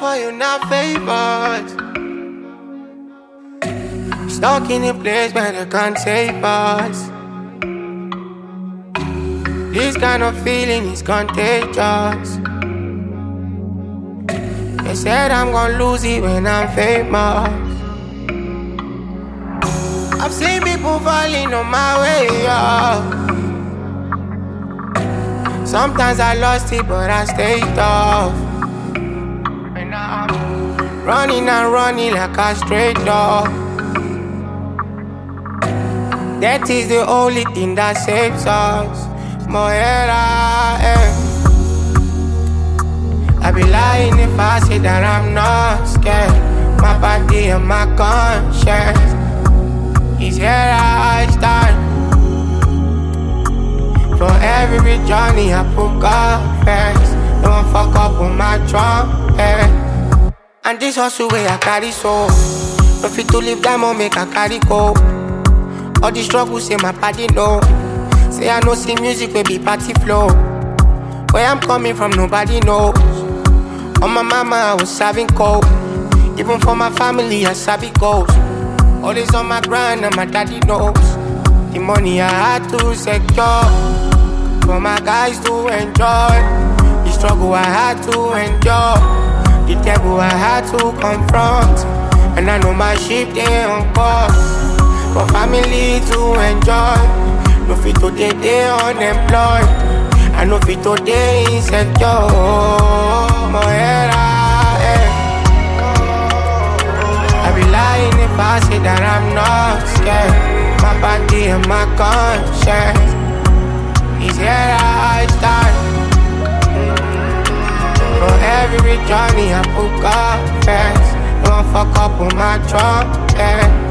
for you, not favors. Stuck in a place where they can't save us. This kind of feeling is contagious. They said I'm gonna lose it when I'm famous. I've seen people falling on my way, yeah. Sometimes I lost it, but I stayed tough. And I'm running and running like a stray dog. That is the only thing that saves us. Moera, I be lying if I say that I'm not scared. My body and my conscience is here I stand. For every journey I put God first. Don't fuck up with my trumpet. And this hustle way I carry so. No fit to live that moment make I carry go. All the struggles say my body know. Say I know see music will be party flow. Where I'm coming from nobody knows. On my mama I was serving cold. Even for my family I sabi goals. Always on my grind and my daddy knows. The money I had to secure for my guys to enjoy. The struggle I had to endure. The devil I had to confront. And I know my ship they on course. For family to enjoy. No fit today they unemployed. I no fit today insecure. Moera, I be lying if I say that I'm not scared. My body and my conscience is here I stand. For every journey I put God first. Don't fuck up with my trumpet.